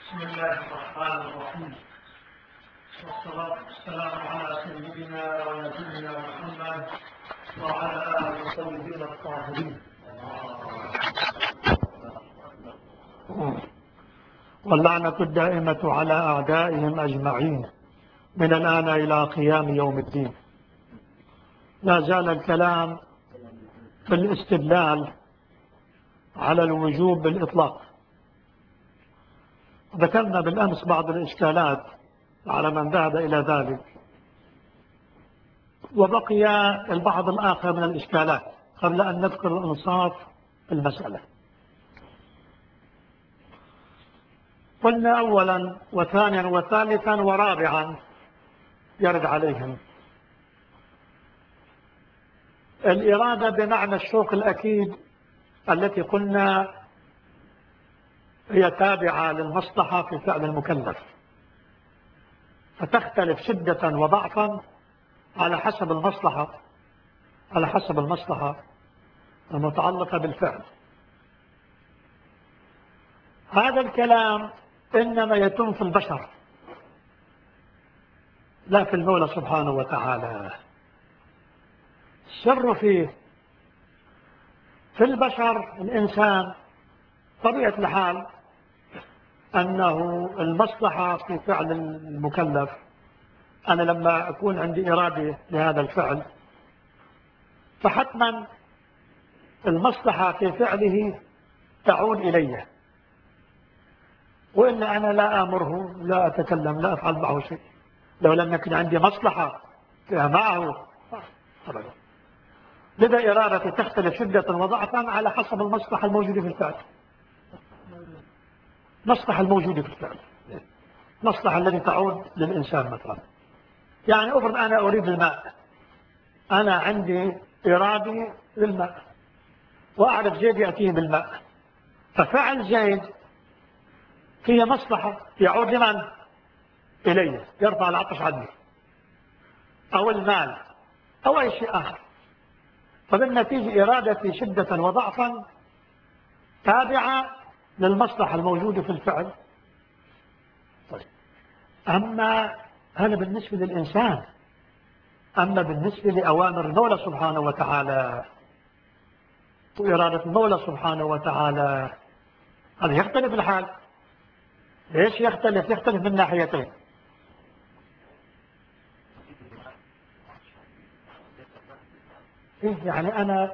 بسم الله الرحمن الرحيم، والصلاة والسلام على سيدنا ونبينا محمد وعلى آله الطيبين الطاهرين، واللعنة الدائمة على أعدائهم أجمعين من الآن إلى قيام يوم الدين. لا زال الكلام في الاستدلال على الوجوب بالإطلاق. ذكرنا بالأمس بعض الإشكالات على من ذهب إلى ذلك، وبقي البعض الآخر من الإشكالات قبل أن نذكر الإنصاف في المسألة. قلنا أولا وثانيا وثالثا ورابعا يرد عليهم الإرادة بمعنى الشوق الأكيد التي قلنا هي تابعة للمصلحة في فعل المكلف، فتختلف شدة وضعفا على حسب المصلحة المتعلقة بالفعل. هذا الكلام إنما يتم في البشر لا في المولى سبحانه وتعالى. السر فيه في البشر الإنسان طبيعة الحال أنه المصلحة في فعل المكلف، أنا لما أكون عندي إرادة لهذا الفعل فحتما المصلحة في فعله تعود إلي، وإلا أنا لا آمره، لا أتكلم، لا أفعل معه شيء لو لم يكن عندي مصلحة فيها معه أبدا. لذا إرادتي تختلف شدة وضعفا على حسب المصلحة الموجودة في الفعل. المصلحة الموجودة في الفعل، المصلحة التي تعود للإنسان مثلا. يعني أفرض أنا أريد الماء، أنا عندي إرادة للماء وأعرف زيد يأتيه بالماء، ففعل زيد فيه مصلحة يعود لمن؟ إلي، يرفع العطش عني أو المال أو أي شيء آخر. فبالنتيجة إرادتي شدة وضعفا تابعة للمصلحة الموجودة في الفعل. طيب. أما هذا بالنسبة للإنسان، أما بالنسبة لأوامر المولى سبحانه وتعالى وإرادة المولى سبحانه وتعالى هذا يختلف الحال. ليش يختلف؟ يختلف من ناحيتين. يعني أنا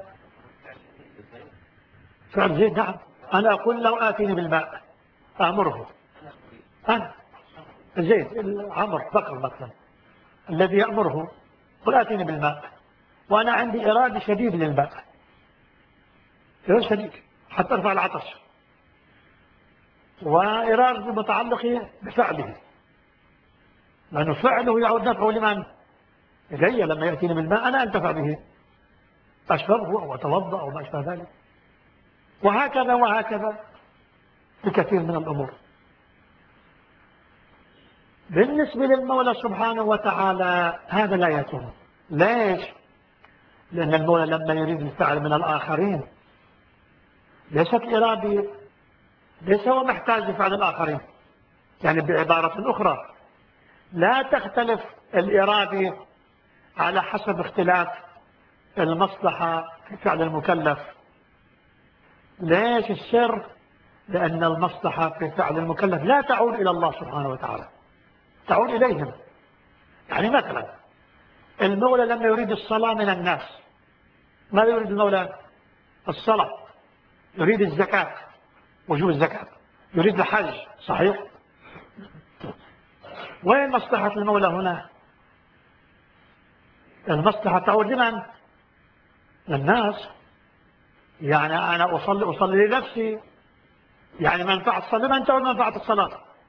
فعل زيد، نعم، أنا أقول لو آتيني بالماء أمره، أنا زيد العمر بكر مثلا الذي يأمره قل آتيني بالماء، وأنا عندي إرادة شديد للماء، إرادة شديد حتى أرفع العطش، وإرادة متعلقة بفعله، لأنه فعله يعود نفعه لمن؟ إلي. لما يأتيني بالماء أنا أنتفع به، أشربه أو أتوضأ أو ما أشبه ذلك، وهكذا وهكذا في كثير من الأمور. بالنسبة للمولى سبحانه وتعالى هذا لا يتم. ليش؟ لأن المولى لما يريد الفعل من الآخرين ليست إرادة، ليس هو محتاج لفعل الآخرين. يعني بعبارة أخرى لا تختلف الإرادة على حسب اختلاف المصلحة في فعل المكلف. ليش السر؟ لأن المصلحة في فعل المكلف لا تعود إلى الله سبحانه وتعالى، تعود إليهم. يعني مثلا المولى لما يريد الصلاة من الناس، ما يريد المولى؟ الصلاة. يريد الزكاة، وجوب الزكاة، يريد الحج، صحيح؟ وين مصلحة المولى هنا؟ المصلحة تعود لمن؟ للناس. يعني أنا أصلي لنفسي، يعني منفعة الصلاة من تعود منفعة الصلاة؟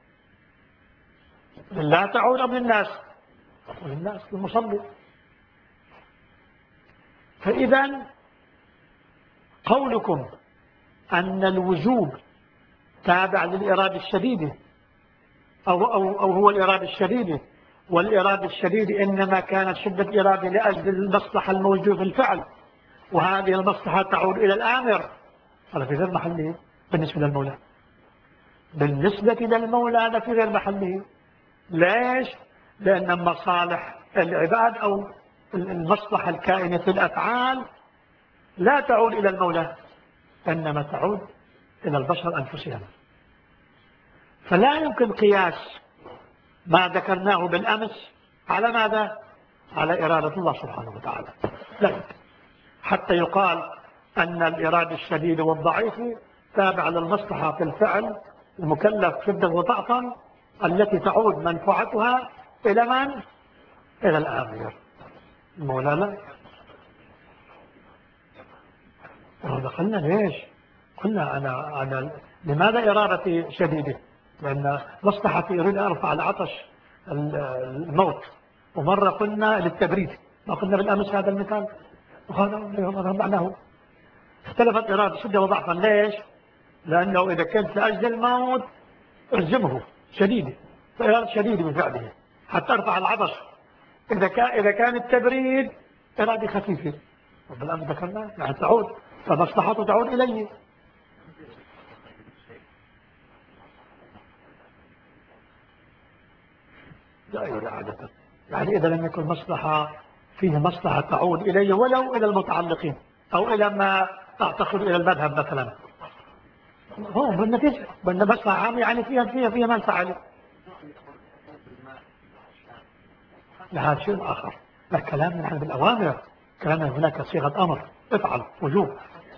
لا تعود أم للناس؟ للناس، للمصلي. فإذا قولكم أن الوجوب تابع للإرادة الشديدة أو هو الإرادة الشديدة، والإرادة الشديدة إنما كانت شدة إرادة لأجل المصلحة الموجودة في الفعل، وهذه المصلحة تعود إلى الآمر، هذا في غير محله بالنسبة للمولى. بالنسبة للمولى هذا في غير محله. ليش؟ لأن مصالح العباد أو المصلحة الكائنة في الأفعال لا تعود إلى المولى، إنما تعود إلى البشر أنفسهم. فلا يمكن قياس ما ذكرناه بالأمس على ماذا؟ على إرادة الله سبحانه وتعالى. لا يمكن. حتى يقال أن الإرادة الشديد والضعيف تابع للمصلحة في الفعل المكلف شدة وضعفا التي تعود منفعتها إلى من؟ إلى الآمر. المولى لا. قلنا ليش؟ قلنا أنا لماذا إرادتي شديدة؟ لأن مصلحتي أريد أن أرفع العطش الموت، ومرة قلنا للتبريد، ما قلنا بالأمس هذا المثال، وهذا معناه اختلفت إرادة شدة وضعفا. ليش؟ لأنه إذا كنت لأجل الموت ألزمه شديدة، فإرادة شديدة بفعله حتى أرفع العطش. إذا كان التبريد إرادة خفيفة، وبالأمس ذكرنا يعني تعود، فمصلحته تعود إليه. لا عادة، يعني إذا لم يكن مصلحة فيه مصلحة تعود إليه ولو إلى المتعلقين أو إلى ما أعتقد إلى المذهب مثلا، هو بالنتيجة مصلحة عامة يعني فيها منفعة له. هذا شيء آخر. الكلام نحن بالأوامر، كلامنا هناك صيغة أمر، افعل وجوب.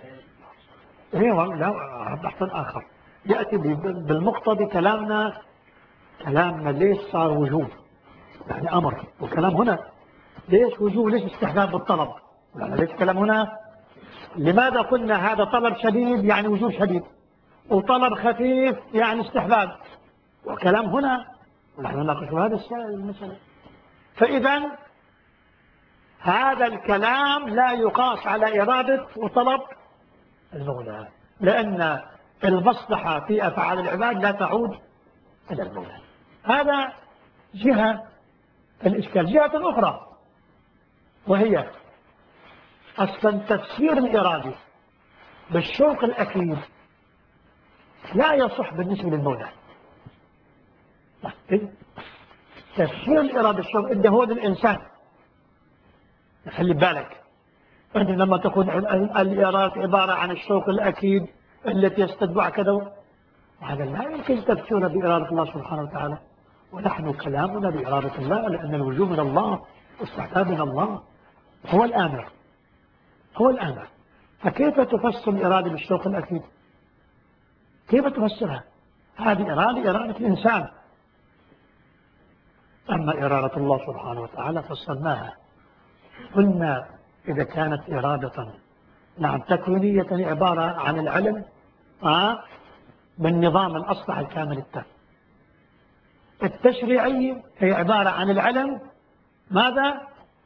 لا بحث آخر يأتي بالمقتضي. كلامنا ليش صار وجوب يعني أمر، والكلام هنا ليش وجوب، ليش استحباب بالطلب، يعني ليش كلام هنا. لماذا قلنا هذا طلب شديد يعني وجوب شديد، وطلب خفيف يعني استحباب، وكلام هنا نحن نناقش هذا المسألة. فإذا هذا الكلام لا يقاس على إرادة وطلب المولى، لأن المصلحة في أفعال العباد لا تعود إلى المولى. هذا جهة الإشكال. جهة أخرى وهي أصلا تفسير الإرادة بالشوق الأكيد لا يصح بالنسبة للمولى. تفسير الإرادة بالشوق إنه هو الإنسان. خلي بالك أنت لما تكون الإرادة عبارة عن الشوق الأكيد التي يستتبع كذا، وهذا لا يمكن تفسيره بإرادة الله سبحانه وتعالى، ونحن كلامنا بإرادة الله، لأن الوجوب من الله واستحباب من الله. هو الآمر. فكيف تفسر الإرادة بالشوق الأكيد؟ كيف تفسرها؟ هذه إرادة الإنسان. أما إرادة الله سبحانه وتعالى فسرناها، قلنا إذا كانت إرادة تكوينية عبارة عن العلم بالنظام الأصلح الكامل التام. التشريعي هي عبارة عن العلم ماذا؟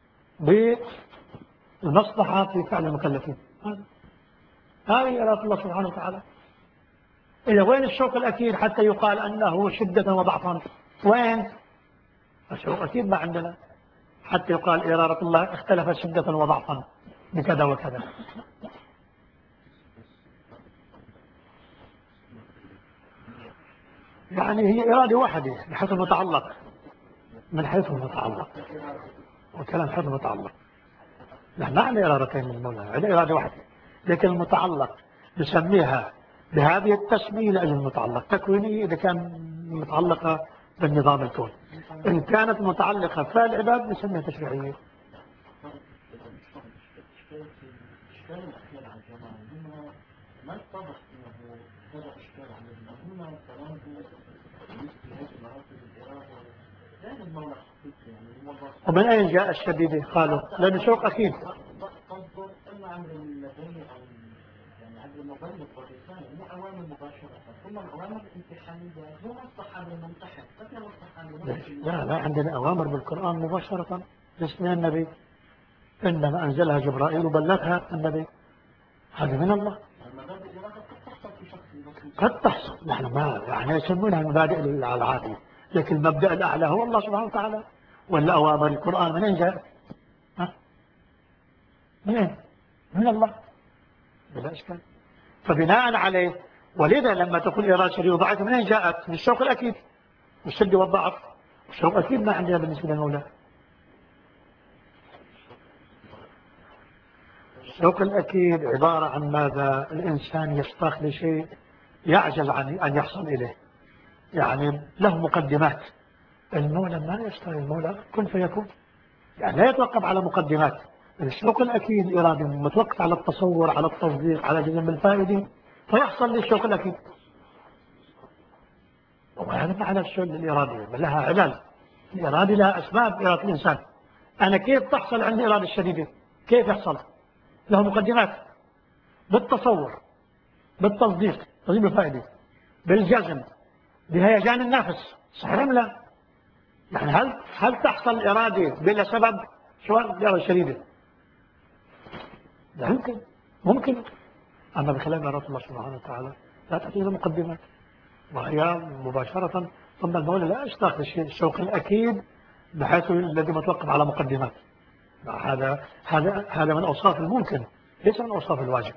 بالمصلحة في فعل المكلفين. هذه إرادة الله سبحانه وتعالى. إذا وين الشوق الأكيد حتى يقال أنه شدة وضعفا؟ وين الشوق الأكيد؟ ما عندنا حتى يقال إرادة الله اختلفت شدة وضعفا بكذا وكذا. يعني هي إرادة واحدة من حيث المتعلق، وكلام حيث المتعلق. نحن ما عندنا إرادتين من المولى، عندنا إرادة واحدة، لكن المتعلق نسميها بهذه التسمية لأجل المتعلق. تكوينية إذا كان متعلقة بالنظام الكون، إن كانت متعلقة فالعباد نسميها تشريعية. ما اتضح انه هذا اشكال على هنا كلامه بالنسبه لهذه المراتب الاراده غير المولى حقيقي يعني. ومن اين جاء الشديد؟ قالوا لانه شوق اكيد. تنظر اما عند اللدين او يعني عند المبلغ والرساله مو اوامر مباشره، ثم الاوامر الامتحانيه مو مصلحه للممتحن، لا مصلحه لا عندنا اوامر بالقران مباشره باسم النبي، انما انزلها جبرائيل وبلغها النبي، هذا من الله. قد تحصل، نحن ما يعني يسمونها المبادئ العادية، لكن المبدأ الأعلى هو الله سبحانه وتعالى. ولا أوامر القرآن من أين جاء؟ من أين؟ من الله بلا إشكال. فبناء عليه ولذا لما تكون إرادة شديدة وضعيفة من أين جاءت؟ من الشوق الأكيد، والشد والضعف. الشوق أكيد ما عندنا بالنسبة للمولى. الشوق الأكيد عبارة عن ماذا؟ الإنسان يشتاق لشيء يعجز عن أن يحصل إليه، يعني له مقدمات. المولى ما يشتاق، المولى كن فيكون، يعني لا يتوقف على مقدمات. الشوق الأكيد الإرادي متوقف على التصور، على التصديق، على جزم الفائدة، فيحصل للشوق الأكيد. وهذا معنى الشوق الإرادي، لها علل. الإرادة لها أسباب، إرادة الإنسان. أنا كيف تحصل عندي إرادة الشديدة؟ كيف يحصل؟ له مقدمات، بالتصور، بالتصديق، تصديق الفائدة، بالجزم، بهيجان النفس، صحيح أم لا؟ يعني هل تحصل الإرادة بلا سبب؟ شو الإرادة الشديدة؟ لا يمكن، ممكن، أما بخلاف إرادة الله سبحانه وتعالى لا تأتي إلى مقدمات، وهي مباشرة. ثم المولى لا يشتاق للشيء الشوق الأكيد بحيث الذي متوقف على مقدمات. هذا من أوصاف الممكن، ليس من أوصاف الواجب.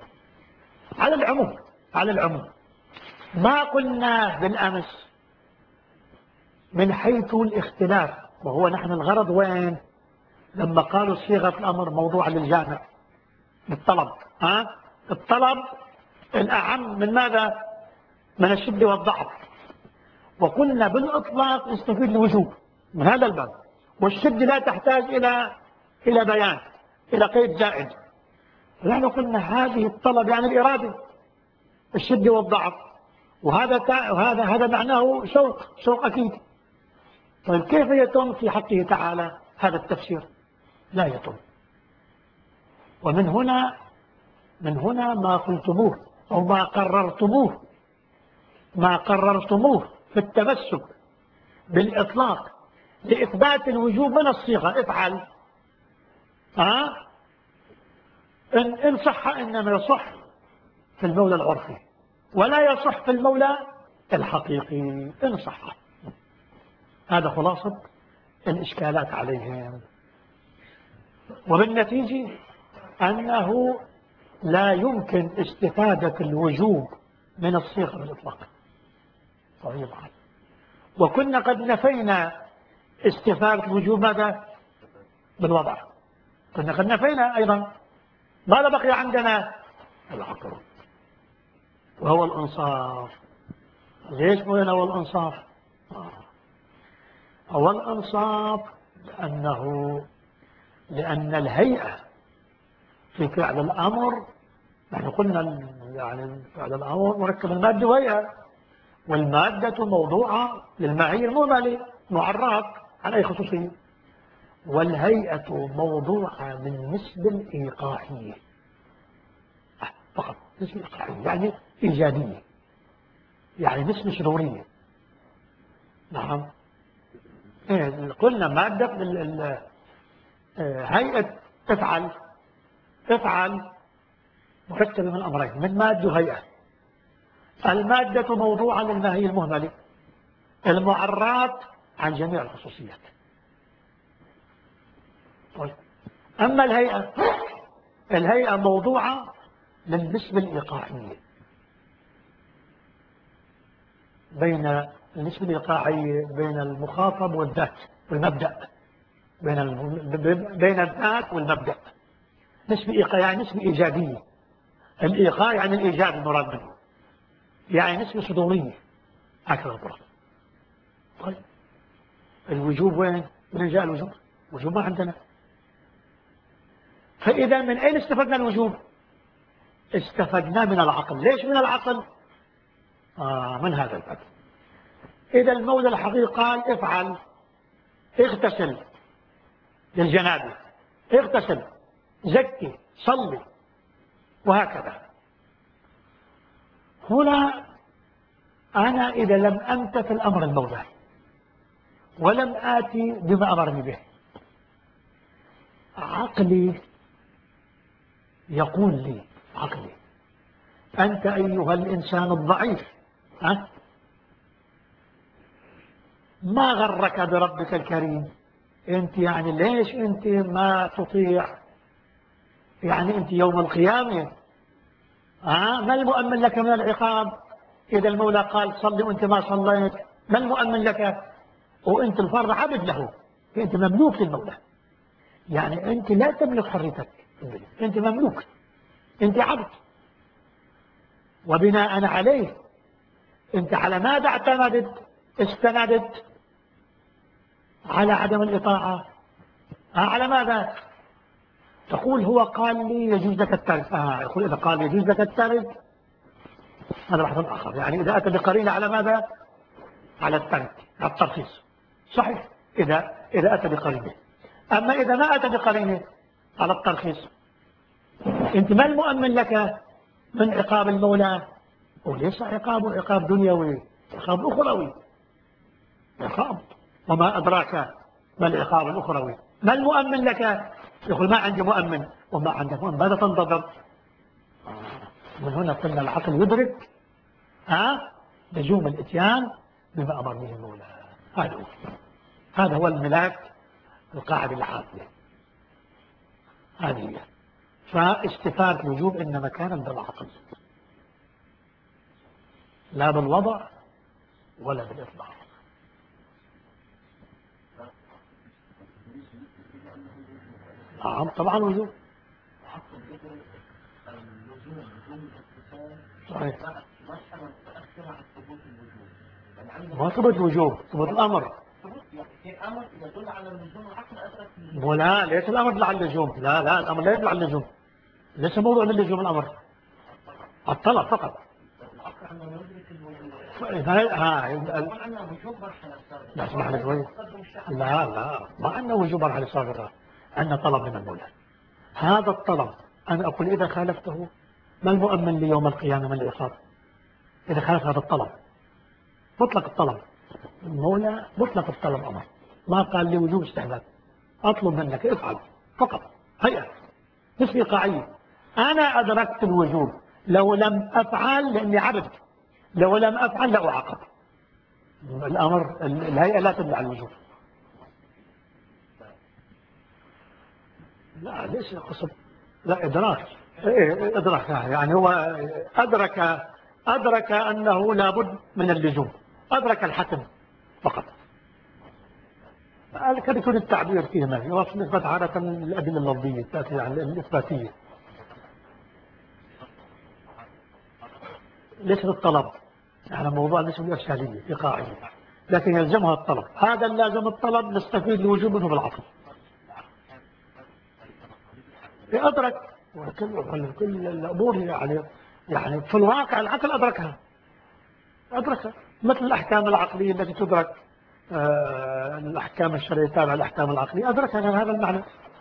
على العموم ما قلنا بالأمس من حيث الاختلاف، وهو نحن الغرض وين؟ لما قالوا صيغة الأمر موضوع للجامع بالطلب، الطلب الأعم من ماذا؟ من الشد والضعف. وقلنا بالإطلاق يستفيد الوجوب من هذا الباب، والشد لا تحتاج إلى بيان، إلى قيد زائد. نحن قلنا هذه الطلب يعني الإرادة، الشد والضعف، وهذا معناه شوق أكيد. طيب كيف يتم في حقه تعالى هذا التفسير؟ لا يتم. ومن هنا ما قلتموه أو ما قررتموه في التمسك بالإطلاق لإثبات الوجوب من الصيغة، افعل. إن صح إنما يصح في المولى العرفي، ولا يصح في المولى الحقيقي إن صح. هذا خلاصة الإشكالات عليهم. وبالنتيجة أنه لا يمكن استفادة الوجوب من الصيغة بالإطلاق. طبعا. وكنا قد نفينا استفادة الوجوب ماذا؟ بالوضع. كنا قد نفينا أيضا. ماذا بقي عندنا؟ العقل، وهو الإنصاف. ليش قلنا هو الإنصاف؟ هو الإنصاف لأن الهيئة في فعل الأمر، نحن قلنا يعني فعل الأمر مركب المادة وهيئة، والمادة موضوعة للمعية المهملة معرات عن أي خصوصية، والهيئة موضوعة من نسب الإيقاعية فقط. نسبة إيقاعية يعني إيجابية، يعني نسبة شعورية. نعم. قلنا مادة هيئة افعل مركبة من أمرين، من مادة وهيئة. المادة موضوعة للماهية المهملة المعرات عن جميع الخصوصيات. طيب. أما الهيئة موضوعة للنسبة الإيقاعية، بين النسبة الإيقاعية بين المخاطب والذات والمبدأ، بين الذات والمبدأ. نسبة إيقاع يعني نسبة إيجابية. الإيقاع يعني الإيجاب المراد منه، يعني نسبة صدورية. هكذا القرآن. طيب الوجوب وين؟ من جاء الوجوب؟ الوجوب ما عندنا. فإذا من أين استفدنا الوجوب؟ استفدنا من العقل. ليش من العقل؟ من هذا الباب. إذا المولى الحقيقي قال افعل، اغتسل للجنابة، اغتسل، زكي، صلي، وهكذا. هنا أنا إذا لم أمتثل أمر المولى ولم آتي بما أمرني به، عقلي يقول لي، أنت أيها الإنسان الضعيف، ما غرك بربك الكريم؟ أنت يعني ليش أنت ما تطيع؟ يعني أنت يوم القيامة ما المؤمن لك من العقاب؟ إذا المولى قال صلي وأنت ما صليت، ما المؤمن لك؟ وأنت الفرد عبد له، أنت مملوك للمولى. يعني أنت لا تملك حريتك، أنت مملوك، أنت عبد. وبناء عليه أنت على ماذا اعتمدت؟ استندت على عدم الإطاعة. على ماذا؟ تقول هو قال لي يجوز لك الترك. يقول إذا قال يجوز لك الترك هذا بحث آخر. يعني إذا أتى بقرينة على ماذا؟ على الترك، على الترخيص. صحيح إذا أتى بقرينة. أما إذا ما أتى بقرينة على الترخيص، أنت ما المؤمن لك من عقاب المولى؟ وليس عقاب دنيوي، عقاب أخروي. عقاب، وما أدراك ما العقاب الأخروي؟ ما المؤمن لك؟ يقول ما عندي مؤمن. وما عندك مؤمن ماذا تنتظر؟ من هنا قلنا العقل يدرك لزوم الاتيان بما أمر به المولى. هذا هو الملاك، القاعدة العامة هذه هي. فاستفادة الوجوب إنما كان بالعقل، لا بالوضع ولا بالإطلاق. نعم طبعا وجوب. صحيح. ما ثبت وجوب، ثبت الأمر. ولا ليس الأمر يدل على اللزوم. لا الأمر لا يدل على اللزوم. ليس موضوع من اللزوم الأمر، الطلب فقط. لا اسمح لي شوي. لا ما أنه وجوب مرحلة سابقة، أن طلب من المولى. هذا الطلب أنا أقول إذا خالفته ما المؤمن لي يوم القيامة من العقاب؟ إذا خالف هذا الطلب مطلق الطلب، المولى مطلق الطلب أمر، ما قال لي وجوب استحباب. أطلب منك افعل فقط، هيئة مثل إيقاعية. أنا أدركت الوجوب، لو لم أفعل لأني عبد، لو لم أفعل لا أعاقب. الأمر الهيئة لا تدل على الوجوب. لا ليس قصد، لا إدراك. إدراك يعني هو أدرك أنه لابد من اللزوم، أدرك الحتم فقط. كان يكون التعبير فيه ما يوصل نسبة عادة الأدلة اللفظية تأتي يعني الإثباتية، ليس الطلب. يعني موضوع ليس بالإرشادية إيقاعية، لكن يلزمها الطلب. هذا اللازم الطلب نستفيد الوجوب منه بالعقل. أدرك كل الأمور يعني في الواقع العقل أدركها مثل الأحكام العقلية التي تدرك. الأحكام الشرعية تابعة الأحكام العقلية أدركها هذا المعنى.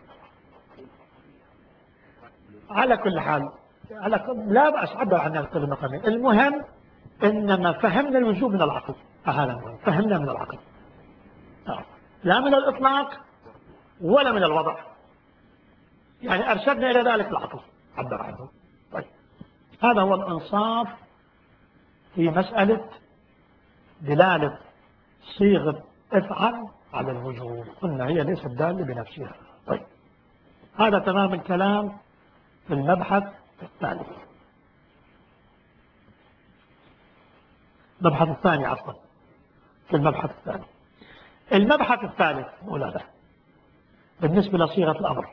على كل حال لا بأس عبر عنها بكل مقامين. المهم إنما فهمنا الوجوب من العقل. هذا المهم، فهمنا من العقل، لا من الإطلاق ولا من الوضع. يعني أرشدنا إلى ذلك العقل عبر عنه. طيب هذا هو الإنصاف في مسألة دلالة صيغة افعل على الوجوب. قلنا هي ليست دالة بنفسها. طيب هذا تمام الكلام في المبحث الثالث. المبحث الثاني عفوا، في المبحث الثاني. المبحث الثالث مولانا بالنسبة لصيغة الأمر.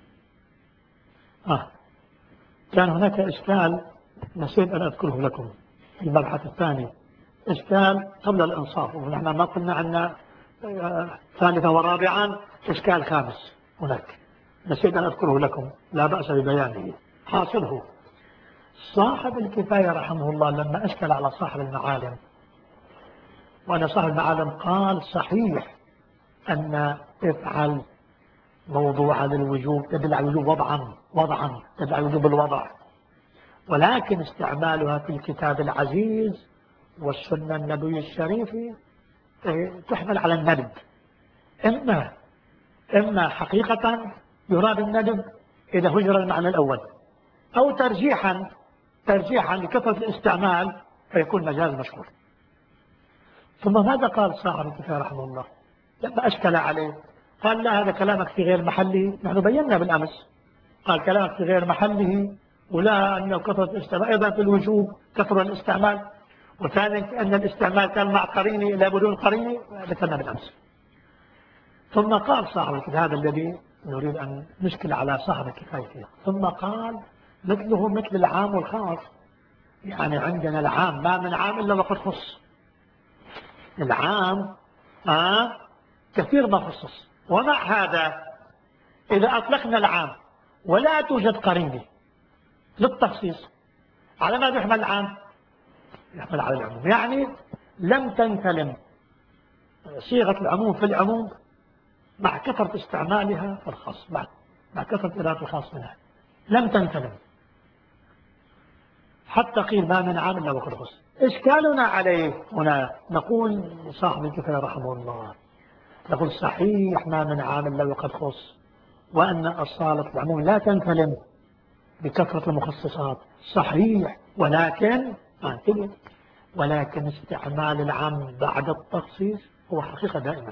كان هناك إشكال نسيت أن أذكره لكم في المبحث الثاني، إشكال قبل الإنصاف، ونحن ما قلنا عنا ثالثا ورابعا، إشكال خامس هناك نسيت أن أذكره لكم، لا بأس ببيانه. حاصله صاحب الكفاية رحمه الله لما أشكل على صاحب المعالم، وأن صاحب المعالم قال صحيح أن افعل موضوع على الوجوب تدل على الوجوب وضعا تدل على الوجوب الوضع، ولكن استعمالها في الكتاب العزيز والسنة النبوية الشريفة تحمل على الندب. إما حقيقة يراد الندب إذا هجر المعنى الأول، أو ترجيحا لكثرة الاستعمال فيكون مجاز مشهور. ثم ماذا قال صاحب الكفاية رحمه الله لما أشكل عليه؟ قال لا هذا كلامك في غير محله. نحن بينا بالأمس قال كلامك في غير محله، ولا أنه كثرة الاستعمال أيضا في الوجوب كثرة الاستعمال، وثانيا أن الاستعمال كان مع قرينه لا بدون قرينه، ذكرنا بالأمس. ثم قال صاحب الكتاب هذا الذي نريد أن نشكل على صاحب الكفاية فيه، ثم قال مثله مثل العام والخاص. يعني عندنا العام ما من عام إلا وقد خص. العام كثير ما خصص. ومع هذا إذا أطلقنا العام ولا توجد قرينة للتخصيص، على ما يحمل العام؟ يحمل على العموم. يعني لم تنكلم صيغة العموم في العموم مع كثرة استعمالها في الخاص، مع كثرة إرادة الخاص منها لم تنكلم، حتى قيل ما من عام إلا وقد خص. إشكالنا عليه هنا نقول صاحب الكفاية رحمه الله، نقول صحيح ما من عام إلا وقد خص، وأن أصالة العموم لا تنكلم بكثرة المخصصات، صحيح، ولكن استعمال العام بعد التخصيص هو حقيقة دائما.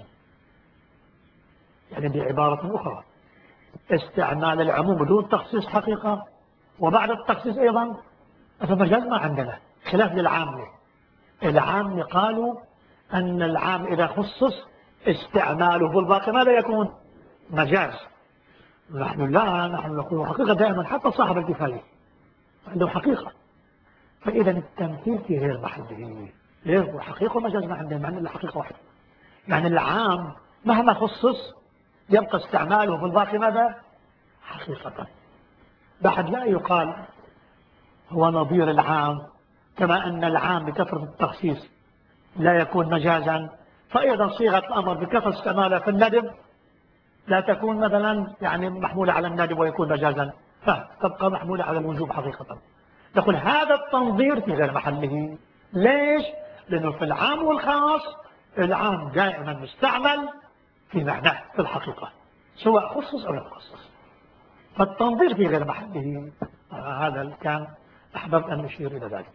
يعني بعبارة أخرى، استعمال العموم بدون تخصيص حقيقة، وبعد التخصيص أيضا فمجاز ما عندنا، خلاف للعامة. العامة قالوا أن العام إذا خصص استعماله في الباقي ماذا يكون؟ مجاز. نحن لا، نحن نقول حقيقة دائما، حتى صاحب الكفاية عنده حقيقة. فإذا التمثيل في غير محله، ليه؟ حقيقة ومجاز ما عندنا، معنى الحقيقة واحدة. يعني العام مهما خصص يبقى استعماله في الباقي ماذا؟ حقيقة. بعد لا يقال هو نظير العام، كما أن العام بكثرة التخصيص لا يكون مجازا، فأيضا صيغة الأمر بكثرة استعمالها في الندب لا تكون مثلا يعني محمولة على الندب ويكون مجازا، فتبقى محمولة على الوجوب حقيقة. نقول هذا التنظير في غير محله. ليش؟ لأنه في العام والخاص العام دائما مستعمل في معناه في الحقيقة، سواء خصص أو لم يخصص. فالتنظير في غير محله، هذا كان أحببت أن أشير إلى ذلك.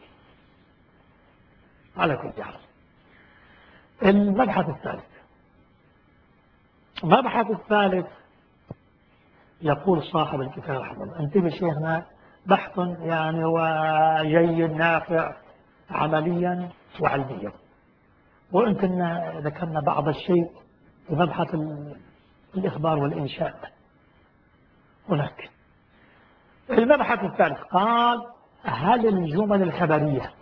على كل حال، المبحث الثالث يقول صاحب الكتاب رحمه الله، انتبه شيخنا، بحث يعني هو جيد نافع عمليا وعلميا، وإن كنا ذكرنا بعض الشيء في مبحث الإخبار والإنشاء هناك. المبحث الثالث قال هل الجمل الخبرية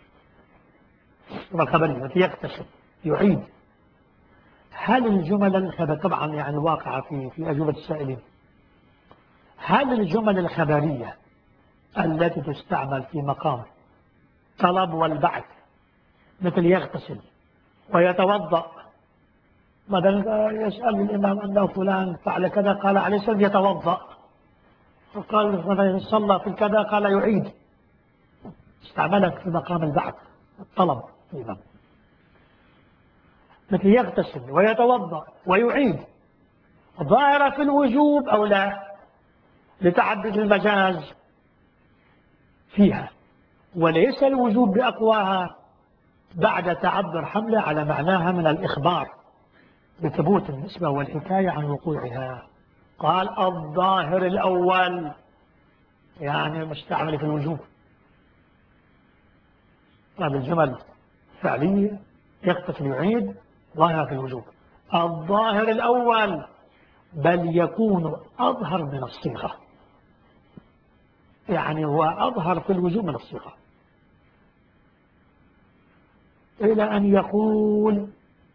التي يكتشف يعيد، هل الجمل الخبرية طبعا يعني واقعة في أجوبة السائلين، هل الجمل الخبرية التي تستعمل في مقام طلب والبعث مثل يغتسل ويتوضأ، مثلا يسأل الإمام أنه فلان فعل كذا قال عليه السلام يتوضأ، وقال مثلا صلى في كذا قال يعيد، استعملت في مقام البعث الطلب الإمام، مثل يغتسل ويتوضأ ويعيد، ظاهرة في الوجوب أو لا لتعدد المجاز فيها، وليس الوجوب بأقواها بعد تعبر حملة على معناها من الإخبار بثبوت النسبة والحكاية عن وقوعها. قال الظاهر الأول يعني مستعمل في الوجوب، هذا الجمل فعلية يغتسل يعيد ظاهرة في الوجوب. الظاهر الأول بل يكون أظهر من الصيغة، يعني هو أظهر في الوجوب من الصيغة، إلى أن يقول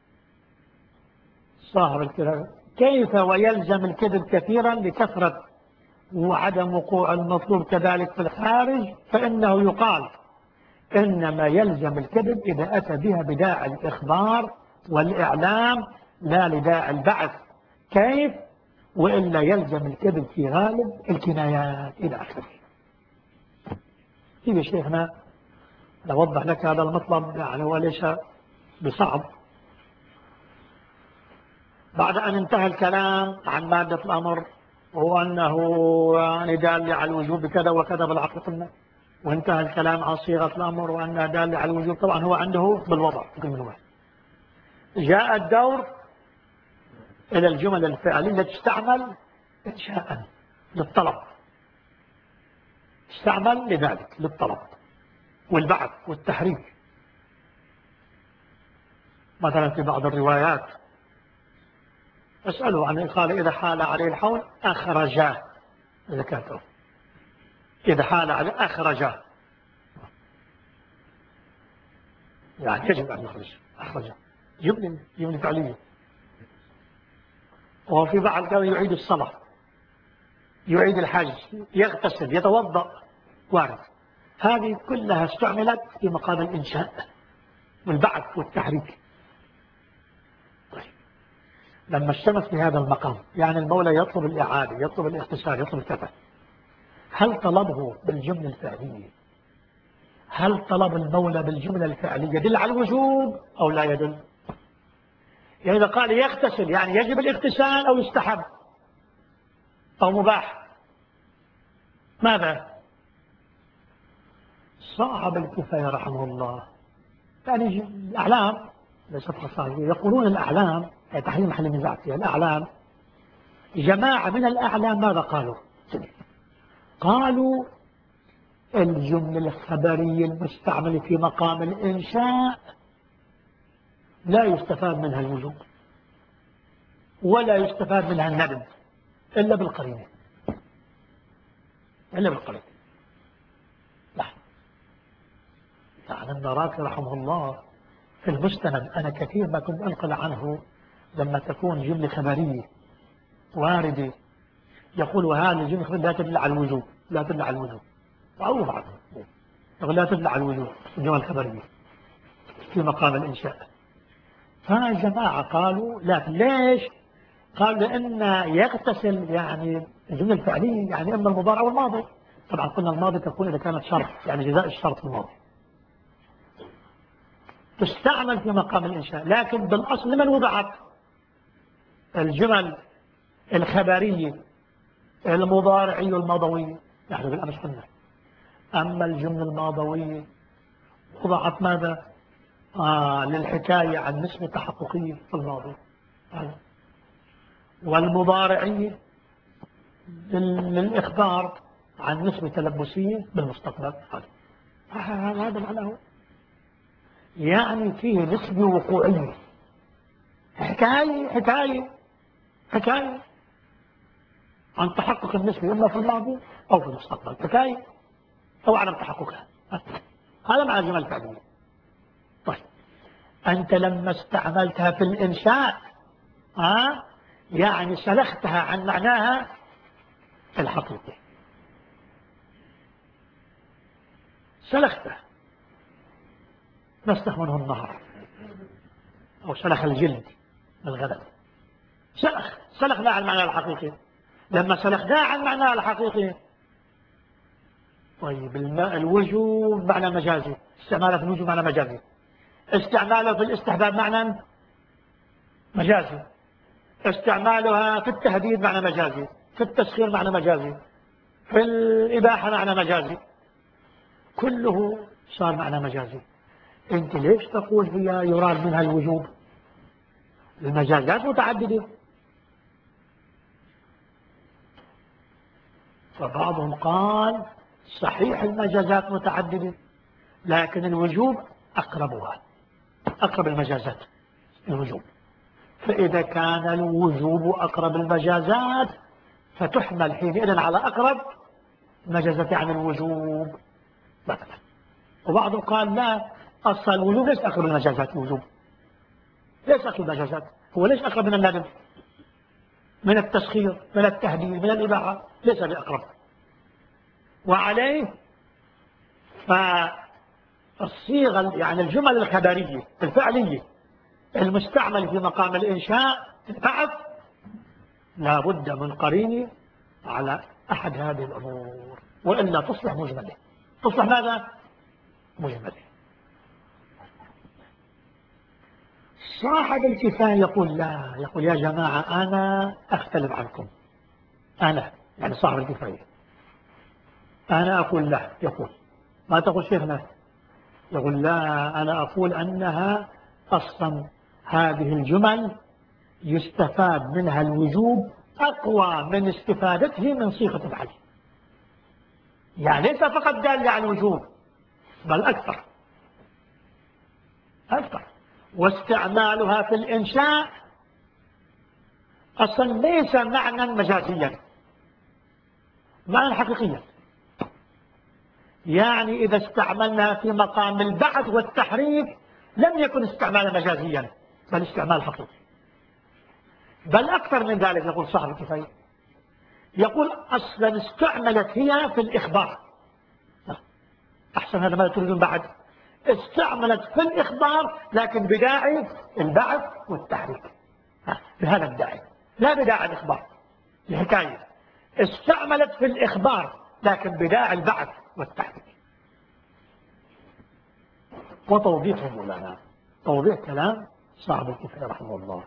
صاحب الكلام كيف ويلزم الكذب كثيرا لكثرة وعدم وقوع المطلوب كذلك في الخارج، فإنه يقال إنما يلزم الكذب إذا أتى بها بداعي الإخبار والإعلام لا لداعي البعث. كيف؟ وإلا يلزم الكذب في غالب الكنايات إلى آخره. يا شيخنا نوضح لك هذا المطلب، يعني وليس بصعب. بعد أن انتهى الكلام عن مادة الأمر وهو أنه يعني دال على الوجوب بكذا وكذا بالعقل قلنا، وانتهى الكلام عن صيغة الأمر وأنها دال على الوجوب، طبعا هو عنده بالوضع. جاء الدور إلى الجمل الفعلية التي تستعمل إنشاء للطلب، تستعمل لذلك للطلب والبعث والتحريك. مثلا في بعض الروايات اسألوا عن قال إذا حال عليه الحول أخرجاه زكاته، إذا حال عليه أخرجاه، يعني يجب أن يخرج، أخرجه جملة فعلية. وفي بعض كان يعيد الصلاة، يعيد الحج، يغتسل، يتوضأ، وارد. هذه كلها استعملت في مقام الإنشاء والبعث والتحريك. طيب. لما اشتمت في هذا المقام، يعني المولى يطلب الإعادة، يطلب الاغتسال، يطلب الكفى، هل طلبه بالجملة الفعلية؟ هل طلب المولى بالجملة الفعلية يدل على الوجوب أو لا يدل؟ يعني إذا قال يغتسل يعني يجب الاغتسال أو يستحب أو مباح؟ ماذا؟ صاحب الكفاية رحمه الله، يعني الأعلام ليست خصائص، يقولون الأعلام تحريم محل النزاع فيها. الأعلام جماعة من الأعلام ماذا قالوا؟ قالوا الجملة الخبرية المستعملة في مقام الإنشاء لا يستفاد منها الوجوب ولا يستفاد منها الندب إلا بالقرينة، إلا بالقرينة. لا، يعني النراقي رحمه الله في المستند أنا كثير ما كنت أنقل عنه لما تكون جملة خبرية واردة يقول وهذه الجملة الخبرية لا تدل على الوجوب، لا تدل على الوجوب، معروف عنه يقول لا تدل على الوجوب الجمل الخبرية في مقام الإنشاء. فجماعة قالوا لا، ليش؟ قالوا لأن يغتسل يعني الجملة الفعلية يعني إما المضارع والماضي، طبعا قلنا الماضي تكون إذا كانت شرط، يعني جزاء الشرط في الماضي تستعمل في مقام الإنشاء، لكن بالأصل لمن وضعت الجمل الخبرية المضارعية والماضوية؟ نحن بالأمس قلنا أما الجملة الماضوية وضعت ماذا؟ للحكاية عن نسبة تحققية في الماضي، والمضارعية للإخبار عن نسبة تلبسية بالمستقبل. هذا معناه يعني فيه نسبة وقوعية، حكاية عن تحقق النسبة إما في الماضي أو في المستقبل، حكاية أو عدم تحققها. هذا معنى الجمل الفعلية. طيب أنت لما استعملتها في الإنشاء يعني سلختها عن معناها الحقيقي، سلختها، نسلخ منه النهر أو سلخ الجلد الغنم، سلخنا عن معناها الحقيقي. لما سلخناه عن معناها الحقيقي، طيب الوجوب معنى مجازي، استعماله في الوجوب معنى مجازي، استعماله في الاستحباب معنى مجازي، استعمالها في التهديد معنى مجازي، في التسخير معنى مجازي، في الإباحة معنى مجازي، كله صار معنى مجازي. انت ليش تقول هي يراد منها الوجوب؟ المجازات متعددة، فبعضهم قال صحيح المجازات متعددة لكن الوجوب أقربها، أقرب المجازات الوجوب، فإذا كان الوجوب أقرب المجازات فتحمل حينئذ على أقرب مجازات عن الوجوب مثلا. وبعضهم قال لا، أصل الوجوب ليس أقرب المجازات، الوجوب ليس أقرب المجازات، هو ليس أقرب من الندب، من التسخير، من التهديد، من الإباحة، ليس بأقرب. وعليه فالصيغة يعني الجمل الخبرية الفعلية المستعمل في مقام الإنشاء البعث لا بد من قرينه على أحد هذه الأمور، وإلا تصبح مجملة. تصبح ماذا؟ مجملة. صاحب الكفاية يقول لا، يقول يا جماعة أنا أختلف عنكم، أنا يعني صاحب الكفاية أنا أقول لا، يقول ما تقول شيخنا، يقول لا أنا أقول أنها أصلا هذه الجمل يستفاد منها الوجوب أقوى من استفادته من صيغة الحج، يعني ليس فقط دال على الوجوب بل أكثر. واستعمالها في الإنشاء أصلا ليس معنى مجازيا، معنى حقيقيا. يعني إذا استعملنا في مقام البعث والتحريك لم يكن استعمالا مجازيا بل استعمال حقيقي. بل أكثر من ذلك يقول صاحب الكفاية، يقول أصلا استعملت هي في الإخبار. أحسن، هذا ماذا تريدون بعد؟ استعملت في الإخبار لكن بداعي البعث والتحريك، بهذا الداعي، لا بداعي الإخبار. الحكاية استعملت في الإخبار لكن بداعي البعث والتحريك. وتوضيحه مولانا، توضيح كلام صاحب الكفاية رحمه الله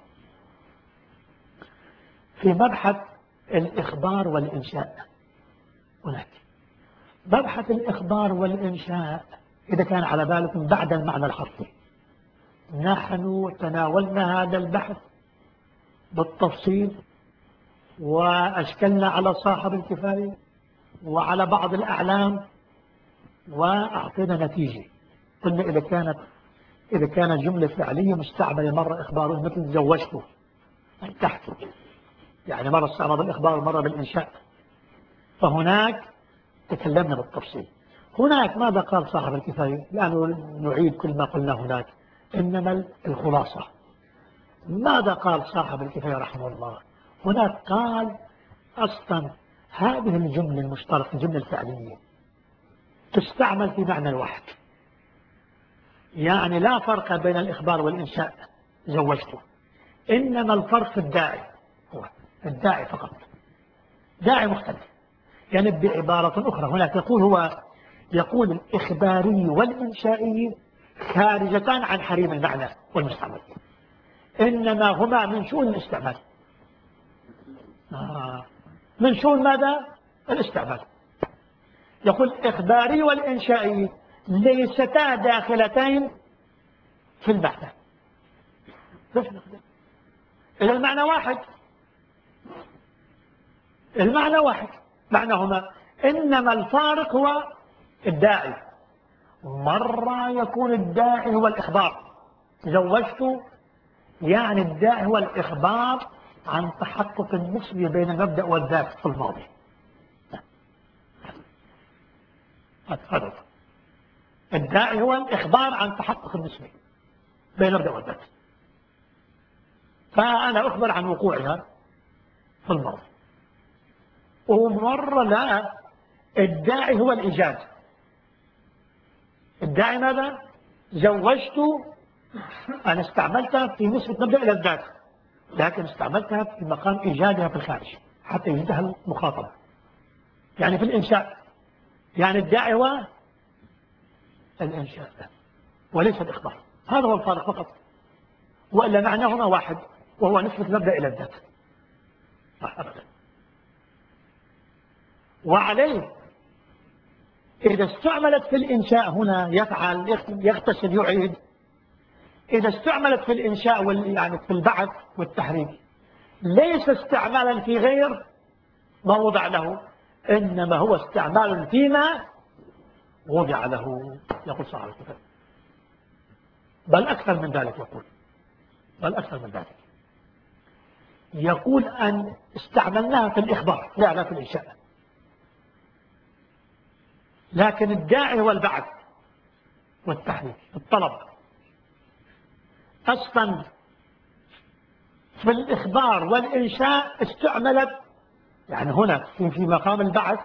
في مبحث الإخبار والإنشاء. هناك مبحث الإخبار والإنشاء إذا كان على بالكم بعد المعنى الحرفي، نحن تناولنا هذا البحث بالتفصيل وأشكلنا على صاحب الكفاية وعلى بعض الأعلام وأعطينا نتيجة. قلنا إذا كانت جملة فعلية مستعملة مرة إخباره مثل زوجته تحت، يعني مرة استعمل بالإخبار ومرة بالإنشاء، فهناك تكلمنا بالتفصيل. هناك ماذا قال صاحب الكفاية؟ لأنه نعيد كل ما قلنا هناك، إنما الخلاصة. ماذا قال صاحب الكفاية رحمه الله؟ هناك قال أصلا هذه الجملة المشتركة، الجملة الفعلية تستعمل في معنى واحد، يعني لا فرق بين الإخبار والإنشاء زوجته، إنما الفرق في الداعي، هو الداعي فقط، داعي مختلف. يعني بعبارة أخرى هناك يقول الإخباري والإنشائي خارجتان عن حريم المعنى والمستعمل، إنما هما من شؤون الاستعمال. من شؤون ماذا؟ الاستعمال. يقول الإخباري والإنشائي ليستا داخلتين في المعنى، إذا المعنى واحد، المعنى واحد معناهما، إنما الفارق هو الداعي. مرة يكون الداعي هو الإخبار، زوجت يعني الداعي هو الإخبار عن تحقق النسبة بين المبدأ والذات في الماضي. هذا الداعي هو الإخبار عن تحقق النسبة بين المبدأ والذات، فأنا أخبر عن وقوعها في الماضي. ومرة لا، الداعي هو الإيجاد. الداعي ماذا؟ زوجت، أنا استعملتها في نسبة مبدأ إلى الذات، لكن استعملتها في مقام إيجادها في الخارج حتى يجدها المخاطب، يعني في الإنشاء. يعني الداعي هو الإنشاء وليس الإخبار، هذا هو الفارق فقط، وإلا معناهما واحد وهو نسبة مبدأ إلى الذات أبدا. وعليه إذا استعملت في الإنشاء هنا يفعل، يغتسل، يعيد، إذا استعملت في الإنشاء يعني في البعث والتحريك ليس استعمالا في غير ما وضع له، إنما هو استعمال فيما وضع له، يقول صاحب الكتاب. بل أكثر من ذلك، بل أكثر من ذلك، يقول أن استعملناها في الإخبار لا في الإنشاء، لكن الداعي هو البعث والتحريك، الطلب. أصلا في الإخبار والإنشاء استعملت، يعني هنا في مقام البعث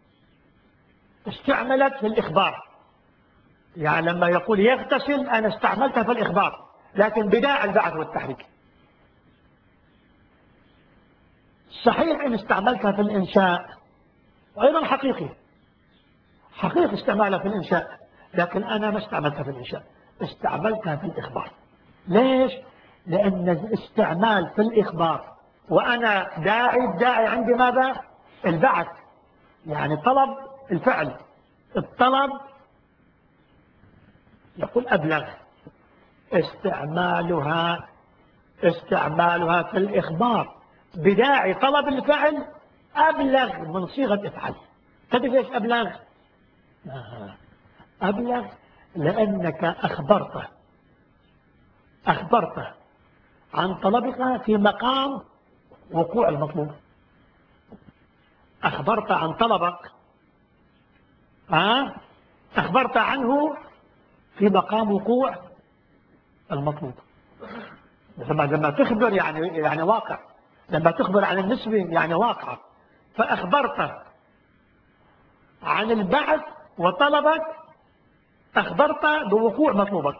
استعملت في الإخبار، يعني لما يقول يغتسل أنا استعملتها في الإخبار لكن بداعي البعث والتحريك. صحيح إن استعملتها في الإنشاء، وأيضا حقيقي استعمالها في الإنشاء، لكن أنا ما استعملتها في الإنشاء، استعملتها في الإخبار. ليش؟ لأن الاستعمال في الإخبار وأنا الداعي عندي ماذا؟ البعث، يعني طلب الفعل، الطلب. يقول أبلغ استعمالها في الإخبار بداعي طلب الفعل أبلغ من صيغة افعل. تدري ليش أبلغ؟ أبلغ لأنك أخبرته أخبرته عن طلبك في مقام وقوع المطلوب. أخبرت عن طلبك، أخبرت عنه في مقام وقوع المطلوب. لما تخبر يعني واقع، لما تخبر عن النسبة يعني واقع. فأخبرت عن البعث وطلبك، أخبرت بوقوع مطلوبك.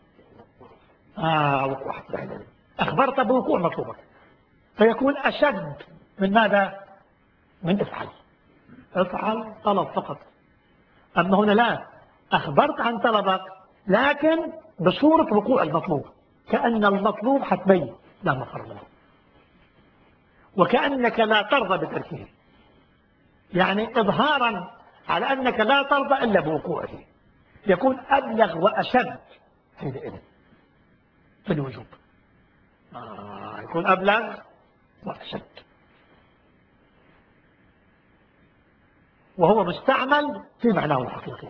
وقوع، أخبرت بوقوع مطلوبك، فيكون أشد من ماذا؟ من افعل. افعل طلب فقط. أما هنا لا، أخبرت عن طلبك لكن بصورة وقوع المطلوب، كأن المطلوب حتمي لا مفر منه، وكأنك لا ترضى بتركه، يعني إظهارا على أنك لا ترضى إلا بوقوعه، يكون أبلغ وأشد حينئذ في الوجوب. يكون أبلغ وأشد، وهو مستعمل في معناه الحقيقي.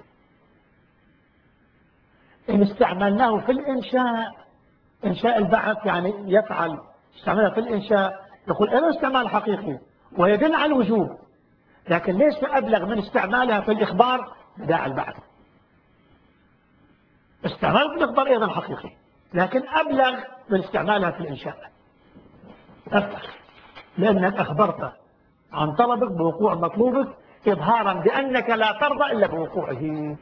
إن استعملناه في الإنشاء، إنشاء البعث يعني يفعل، استعملها في الإنشاء يقول إنه استعمال حقيقي ويدل على الوجوب، لكن ليس أبلغ من استعمالها في الإخبار بداعي البعث. استعمال في الإخبار أيضا حقيقي، لكن أبلغ من استعمالها في الإنشاء. أبلغ لأنك أخبرت عن طلبك بوقوع مطلوبك إظهارا بأنك لا ترضى إلا بوقوعه.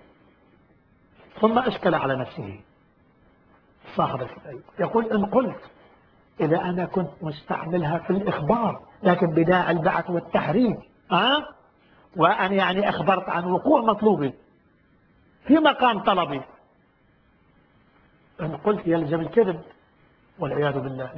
ثم أشكل على نفسه صاحب الكتاب، يقول إن قلت إذا أنا كنت مستعملها في الإخبار لكن بداعي البعث والتحريك، وأنا يعني أخبرت عن وقوع مطلوبي في مقام طلبي، إن قلت يلزم الكذب والعياذ بالله.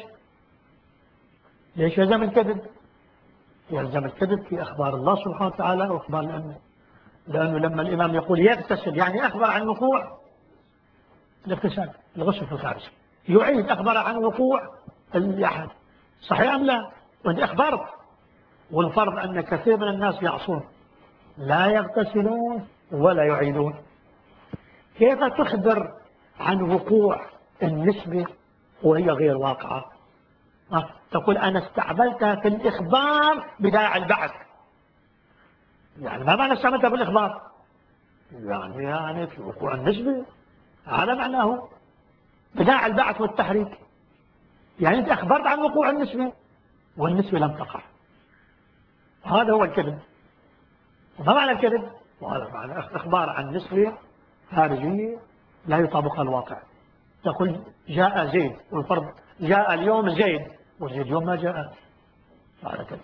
ليش يلزم الكذب؟ يلزم الكذب في أخبار الله سبحانه وتعالى وأخبار الأنبياء، لأنه لما الإمام يقول يغتسل يعني أخبر عن وقوع الاغتسال، الغسل في الخارج، يعيد أخبر عن وقوع الأحد، صحيح أم لا؟ وأنت أخبرت. والفرض أن كثير من الناس يعصون، لا يغتسلون ولا يعيدون. كيف تخبر عن وقوع النسبة وهي غير واقعة؟ تقول أنا استعملتها في الإخبار بداعي البعث، يعني ما معنى استعملتها في الإخبار؟ يعني في وقوع النسبة على معناه بداعي البعث والتحريك، يعني أنت أخبرت عن وقوع النسبة والنسبة لم تقع. هذا هو الكذب. وما معنى الكذب؟ وهذا معنى إخبار عن نسبة خارجية لا يطابقها الواقع. تقول جاء زيد، والفرض جاء اليوم زيد وزيد يوم ما جاء، هذا كذب.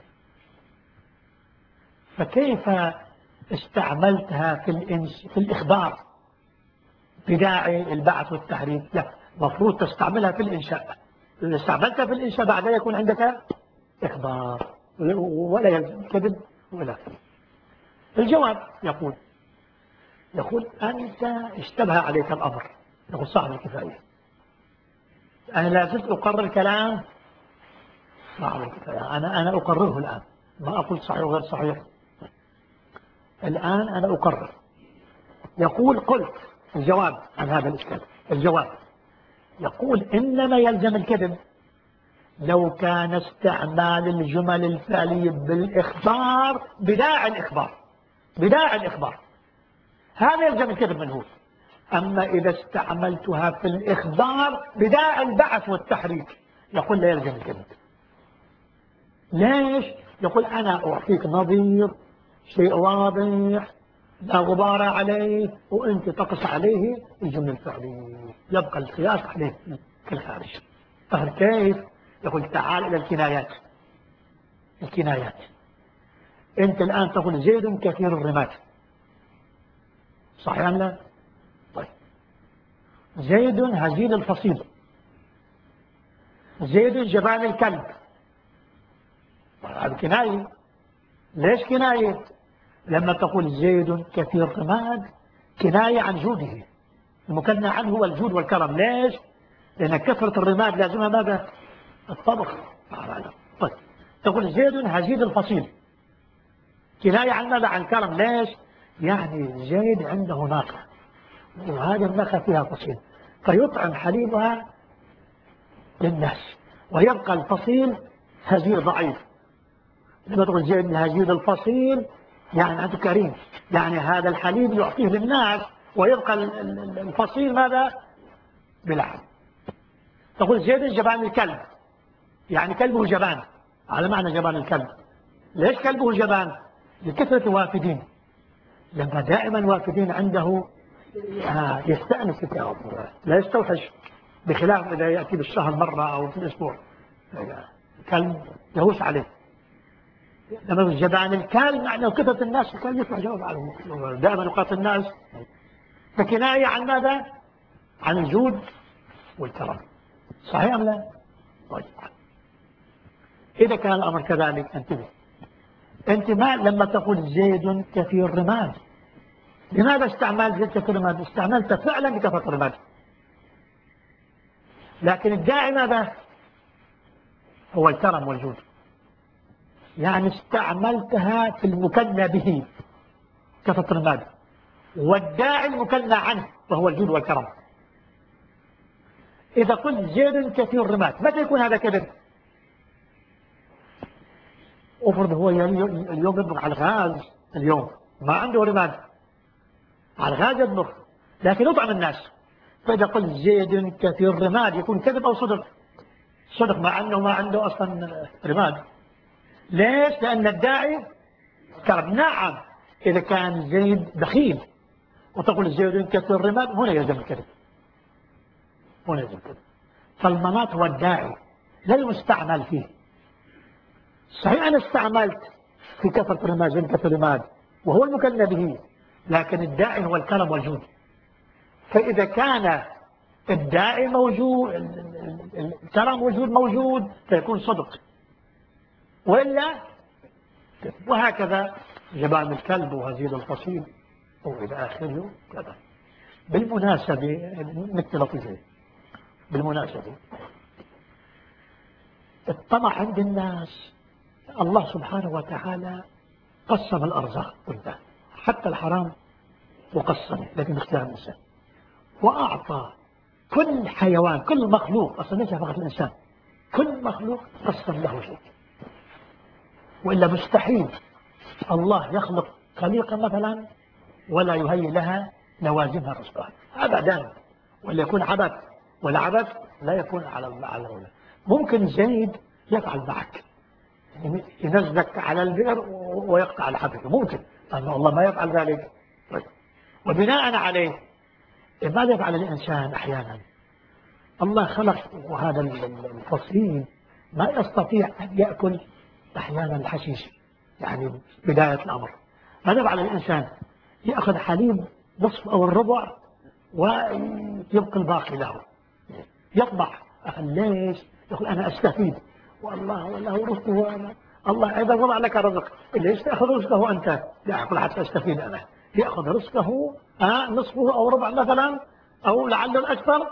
فكيف استعملتها في الإخبار بداعي البعث والتحريك؟ لا، مفروض تستعملها في الإنشاء. إذا استعملتها في الإنشاء بعدها يكون عندك إخبار، ولا يلزم كذب ولا كذب. الجواب يقول أنت اشتبه عليك الأمر. يقول صاحب الكفاية أنا لا زلت أقرر كلام صاحب الكفاية، أنا أقرره الآن، ما أقول صحيح وغير صحيح، الآن أنا أقرر. يقول قلت الجواب عن هذا الإشكال، الجواب يقول إنما يلزم الكذب لو كان استعمال الجمل الفعلية بالإخبار بداعي الإخبار، هذا يلزم الكذب منه. أما إذا استعملتها في الإخبار بداعي البعث والتحريك يقول لا يلزم الكذب. ليش؟ يقول أنا أعطيك نظير شيء واضح لا غبار عليه وأنت تقص عليه الجملة الفعلية، يبقى القياس عليه في الخارج. كيف؟ يقول تعال إلى الكنايات. أنت الآن تقول زيد كثير الرماد، صحيح أم لا؟ طيب زيد هزيل الفصيل، زيد جبان الكلب، هذا كناية. ليش كناية؟ لما تقول زيد كثير الرماد كناية عن جوده، المكنى عنه هو الجود والكرم. ليش؟ لأن كثرة الرماد لازمها ماذا؟ الطبخ. طيب تقول زيد هزيل الفصيل كناية عن ماذا؟ عن كرم. ليش؟ يعني زيد عنده ناقة وهذه الناقة فيها فصيل، فيطعم حليبها للناس ويبقى الفصيل هزيل ضعيف. لما تقول زيد الهزيل الفصيل يعني أنت كريم، يعني هذا الحليب يعطيه للناس ويبقى الفصيل ماذا؟ بلعب. تقول زيد جبان الكلب، يعني كلبه جبان، على معنى جبان الكلب. ليش كلبه جبان؟ لكثرة وافدين، لما دائما وافدين عنده يستأنس لا يستوحش، بخلاف إذا يأتي بالشهر مرة أو في الأسبوع كلب يهوس عليه. لما جبان الكلب معنى كثرة الناس الكلب يطلع جواب عليه، دائما يقاتل الناس، فكناية عن ماذا؟ عن الجود والكرم. صحيح أم لا؟ طيب. إذا كان الأمر كذلك انتبه، أنت ما لما تقول زيد كثير الرماد، لماذا استعملت زيد كثير الرماد؟ استعملت فعلا بكثرة الرماد، لكن الداعي ماذا؟ هو الكرم والجود، يعني استعملتها في المكنى به كثرة الرماد، والداعي المكنى عنه وهو الجود والكرم. إذا قلت زيد كثير الرماد، متى يكون هذا كذب؟ افرض هو اليوم يطبخ على الغاز، اليوم ما عنده رماد، على الغاز يطبخ لكن يطعم الناس، فإذا قلت زيد كثير رماد يكون كذب أو صدق؟ صدق، مع أنه ما عنده أصلا رماد. ليش؟ لأن الداعي كرم. نعم، إذا كان زيد بخيل وتقول زيد كثير رماد، هنا يلزم الكذب، هنا يلزم الكذب. فالمناط هو الداعي لا المستعمل فيه. صحيح أنا استعملت في كثرة الرماد زيد كثير رماد وهو المكنى به، لكن الداعي هو الكرم والجود. فإذا كان الداعي موجود، الكرم والجود موجود، فيكون صدق، وإلا. وهكذا جبان الكلب وهزيل الفصيل وإلى آخره كذا. بالمناسبة نكتة لطيفة، بالمناسبة الطمع عند الناس، الله سبحانه وتعالى قسم الأرزاق كلها حتى الحرام وقسمه، لكن باختيار الإنسان، وأعطى كل حيوان، كل مخلوق، أصلا ليس فقط الإنسان، كل مخلوق قسم له شيء. وإلا مستحيل الله يخلق خليقة مثلا ولا يهيئ لها لوازمها رزقها أبدا، ولا يكون عبث، والعبث لا يكون على الأولى. ممكن زيد يفعل معك، ينزلك على البئر ويقطع الحبل، ممكن، أن الله ما يفعل ذلك. وبناء عليه ماذا يفعل الإنسان أحيانا؟ الله خلق هذا الفصيل ما يستطيع أن يأكل أحيانا الحشيش، يعني بداية الأمر. ماذا يفعل الإنسان؟ يأخذ حليب نصف أو الربع ويبقي الباقي له، يطبع. ليش؟ يقول أنا أستفيد، والله رزقه أنا، الله إذا وضع لك رزق ليش تأخذ رزقه أنت؟ يأخذ حتى أستفيد أنا، يأخذ رزقه نصفه أو ربع مثلا أو لعله الأكثر.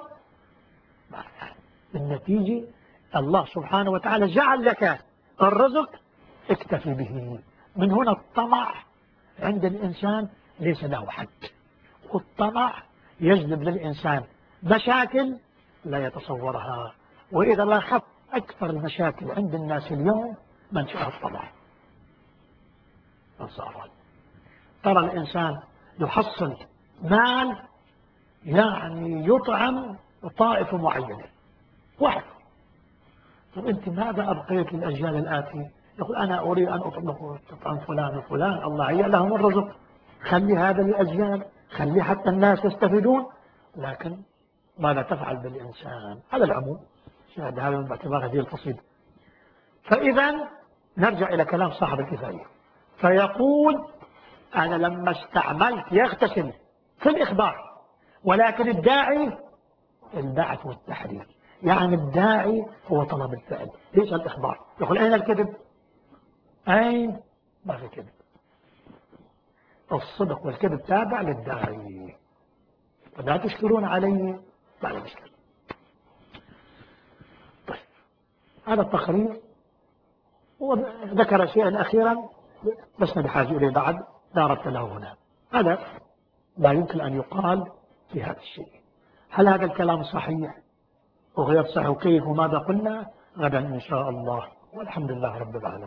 النتيجة الله سبحانه وتعالى جعل لك الرزق اكتفي به. من هنا الطمع عند الإنسان ليس له حد، والطمع يجلب للإنسان مشاكل لا يتصورها. وإذا لاحظت أكثر المشاكل عند الناس اليوم منشأها الطمع. ترى الإنسان يحصل مال يعني يطعم طائفة معينة واحد. طب أنت ماذا أبقيت للأجيال الآتية؟ يقول أنا أريد أن أطعم فلان وفلان، الله هيأ لهم الرزق، خلي هذا للأجيال، خلي حتى الناس يستفيدون. لكن ماذا تفعل بالإنسان؟ على العموم شاهد هذا من باعتبار هذه القصيدة. فإذا نرجع إلى كلام صاحب الكفاية، فيقول أنا لما استعملت يغتسل في الإخبار، ولكن الداعي البعث والتحريك، يعني الداعي هو طلب الفعل ليس الإخبار. يقول أين الكذب؟ أين؟ ما في كذب. الصدق والكذب تابع للداعي، فلا تشكرون علي بعد المشكلة. طيب، هذا التقرير وذكر شيئا أخيرا لسنا بحاجة إليه بعد، لا ربط له هنا. هذا لا يمكن أن يقال في هذا الشيء. هل هذا الكلام صحيح وغير صحيح؟ وكيف وماذا قلنا؟ غدا إن شاء الله، والحمد لله رب العالمين.